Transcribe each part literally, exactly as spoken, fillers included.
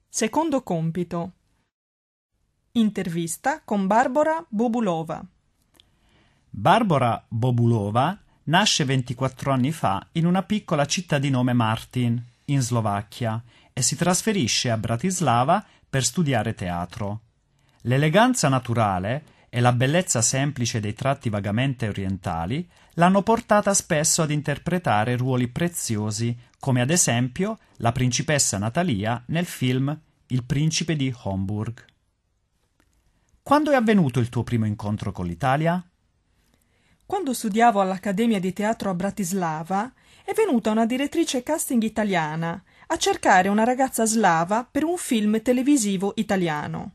Secondo compito. Intervista con Barbara Bobulova. Barbara Bobulova nasce ventiquattro anni fa in una piccola città di nome Martin, in Slovacchia, e si trasferisce a Bratislava per studiare teatro. L'eleganza naturale e la bellezza semplice dei tratti vagamente orientali l'hanno portata spesso ad interpretare ruoli preziosi, come ad esempio la principessa Natalia nel film Il principe di Homburg. Quando è avvenuto il tuo primo incontro con l'Italia? Quando studiavo all'Accademia di Teatro a Bratislava, è venuta una direttrice casting italiana a cercare una ragazza slava per un film televisivo italiano.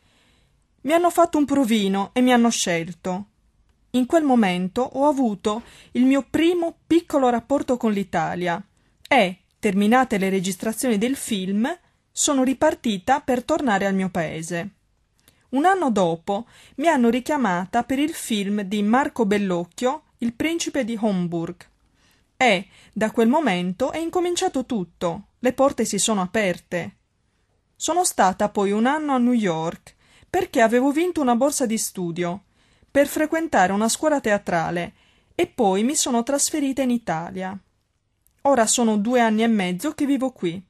Mi hanno fatto un provino e mi hanno scelto. In quel momento ho avuto il mio primo piccolo rapporto con l'Italia e, terminate le registrazioni del film, sono ripartita per tornare al mio paese. Un anno dopo mi hanno richiamata per il film di Marco Bellocchio, Il principe di Homburg. E, da quel momento, è incominciato tutto. Le porte si sono aperte. Sono stata poi un anno a New York, perché avevo vinto una borsa di studio, per frequentare una scuola teatrale, e poi mi sono trasferita in Italia. Ora sono due anni e mezzo che vivo qui.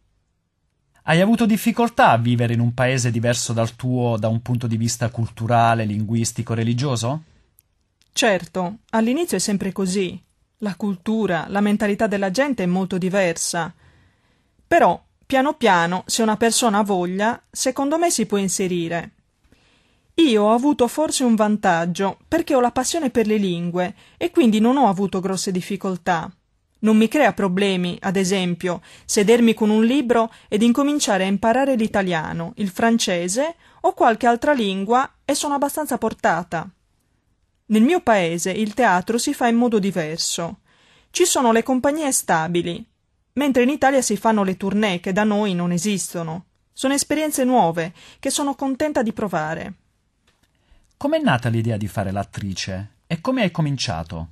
Hai avuto difficoltà a vivere in un paese diverso dal tuo da un punto di vista culturale, linguistico, religioso? Certo, all'inizio è sempre così. La cultura, la mentalità della gente è molto diversa. Però, piano piano, se una persona ha voglia, secondo me si può inserire. Io ho avuto forse un vantaggio, perché ho la passione per le lingue e quindi non ho avuto grosse difficoltà. Non mi crea problemi, ad esempio, sedermi con un libro ed incominciare a imparare l'italiano, il francese o qualche altra lingua e sono abbastanza portata. Nel mio paese il teatro si fa in modo diverso. Ci sono le compagnie stabili, mentre in Italia si fanno le tournée che da noi non esistono. Sono esperienze nuove che sono contenta di provare. Com'è nata l'idea di fare l'attrice e come hai cominciato?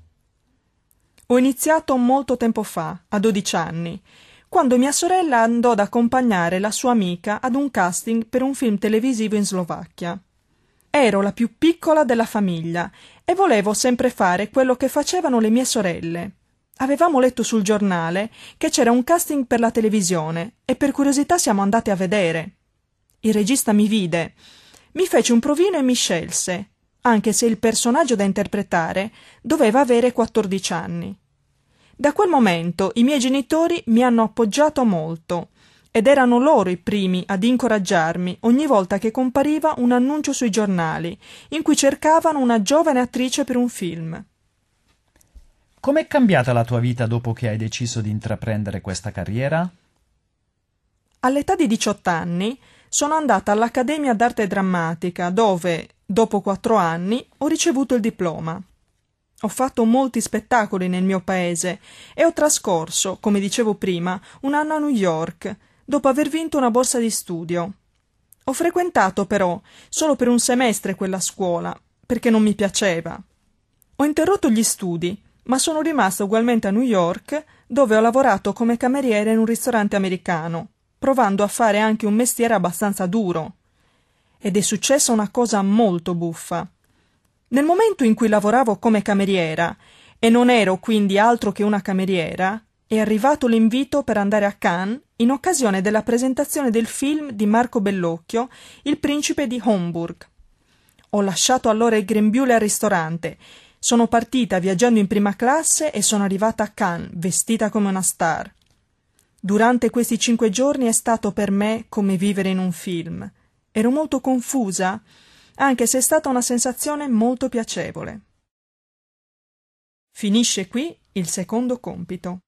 Ho iniziato molto tempo fa, a dodici anni, quando mia sorella andò ad accompagnare la sua amica ad un casting per un film televisivo in Slovacchia. Ero la più piccola della famiglia e volevo sempre fare quello che facevano le mie sorelle. Avevamo letto sul giornale che c'era un casting per la televisione e per curiosità siamo andate a vedere. Il regista mi vide, mi fece un provino e mi scelse, anche se il personaggio da interpretare doveva avere quattordici anni. Da quel momento i miei genitori mi hanno appoggiato molto ed erano loro i primi ad incoraggiarmi ogni volta che compariva un annuncio sui giornali in cui cercavano una giovane attrice per un film. Com'è cambiata la tua vita dopo che hai deciso di intraprendere questa carriera? All'età di diciotto anni sono andata all'Accademia d'Arte Drammatica dove, dopo quattro anni, ho ricevuto il diploma. Ho fatto molti spettacoli nel mio paese e ho trascorso, come dicevo prima, un anno a New York, dopo aver vinto una borsa di studio. Ho frequentato però solo per un semestre quella scuola, perché non mi piaceva. Ho interrotto gli studi, ma sono rimasta ugualmente a New York, dove ho lavorato come cameriere in un ristorante americano, provando a fare anche un mestiere abbastanza duro. Ed è successa una cosa molto buffa. Nel momento in cui lavoravo come cameriera, e non ero quindi altro che una cameriera, è arrivato l'invito per andare a Cannes in occasione della presentazione del film di Marco Bellocchio, Il principe di Homburg. Ho lasciato allora il grembiule al ristorante, sono partita viaggiando in prima classe e sono arrivata a Cannes, vestita come una star. Durante questi cinque giorni è stato per me come vivere in un film. Ero molto confusa, anche se è stata una sensazione molto piacevole. Finisce qui il secondo compito.